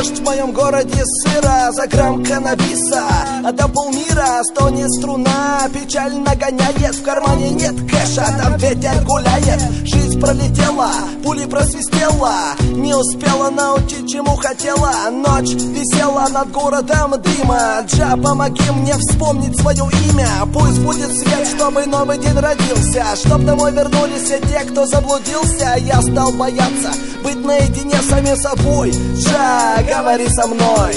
Дождь в моем городе сыро, за грамм каннабиса отдам полмира, стонет струна, печаль нагоняет, в кармане нет кэша, там ветер гуляет. Жизнь пролетела, пули просвистела, не успела научить, чему хотела. Ночь висела над городом дыма. Джа, помоги мне вспомнить свое имя. Пусть будет свет, чтобы новый день родился, чтоб домой вернулись все те, кто заблудился. Я стал бояться быть наедине с самим собой. Джа, говори со мной.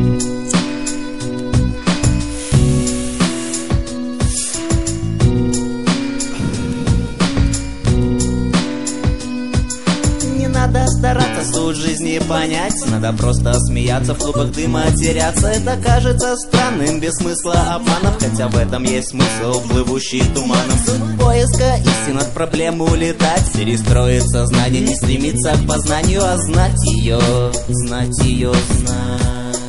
Надо стараться суть жизни понять, надо просто смеяться, в клубах дыма теряться. Это кажется странным, без смысла обманов, хотя в этом есть смысл, плывущий туманом. Суть поиска истин, от проблем улетать, перестроить сознание, не стремиться к познанию, а знать ее, знать ее, знать.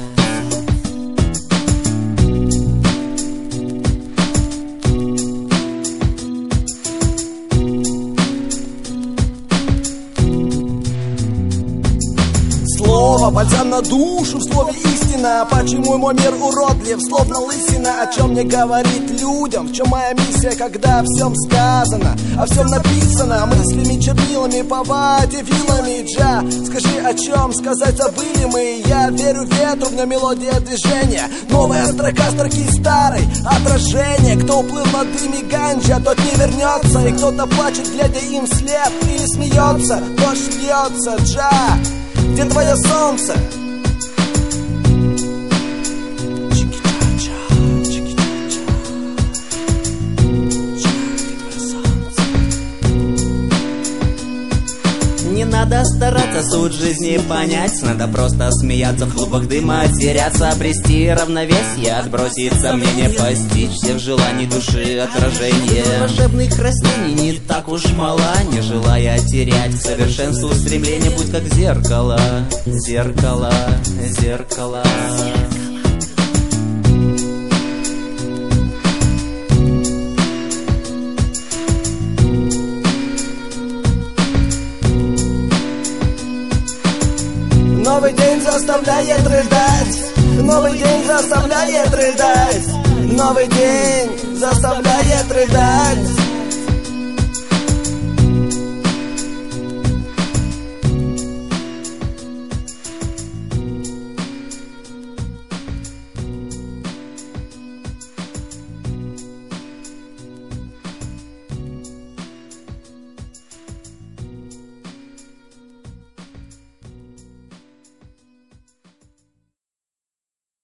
Слово, бальзам на душу, в слове истина. Почему мой мир уродлив, словно лысина? О чем мне говорить людям? В чем моя миссия, когда о всем сказано, о всем написано? Мыслями, чернилами, по воде, вилами. Джа, скажи, о чем сказать забыли мы? Я верю ветру, в нем мелодия движения. Новая строка строки старой, отражение. Кто уплыл на дыме ганджа, тот не вернется. И кто-то плачет, глядя им вслед, или смеется, дождь льется. Джа, где твое солнце? Не надо стараться суть жизни понять, надо просто смеяться, в клубах дыма теряться, обрести равновесие, отбросить сомнения, постичь всех желаний души отражение. Волшебных растений не так уж мало, не желая терять к совершенству стремление, будь как зеркало, зеркало, зеркало. Новый день заставляет рыдать, новый день заставляет рыдать, новый день заставляет рыдать.